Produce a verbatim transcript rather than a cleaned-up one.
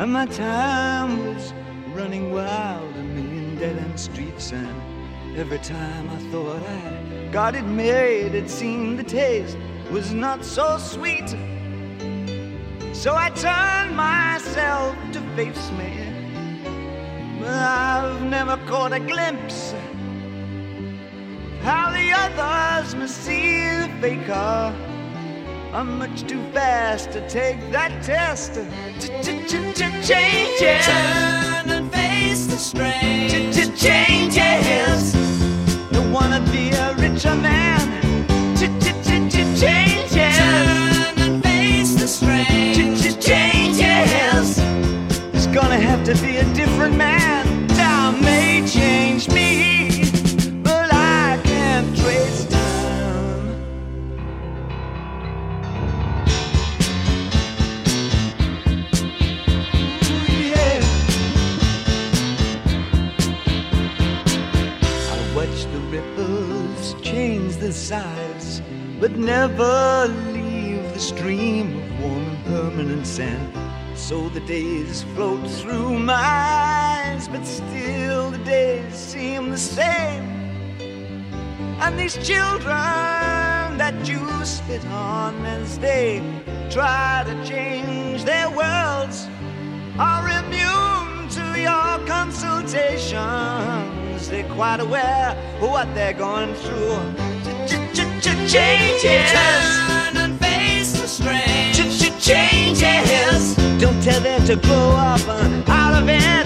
And my time was running wild, a million dead-end streets, and every time I thought I got it made, it seemed the taste was not so sweet. So I turned myself to face me, but I've never caught a glimpse how the others must see the faker. I'm much too fast to take that test. Changes. Turn and face the strain. Changes. Don't wanna be a richer man. Changes. Turn and face the strain. Changes. It's gonna have to be a different man. Time may change me, but I can't trace time. Ooh, yeah. I watch the ripples change the size, but never leave the stream of warm and permanent sand. So the days float through my eyes, but still the days seem the same. And these children that you spit on as they try to change their worlds are immune to your consultations. They're quite aware of what they're going through. Changes. Turn and face the strain. Changes. Don't tell them to grow up out of it.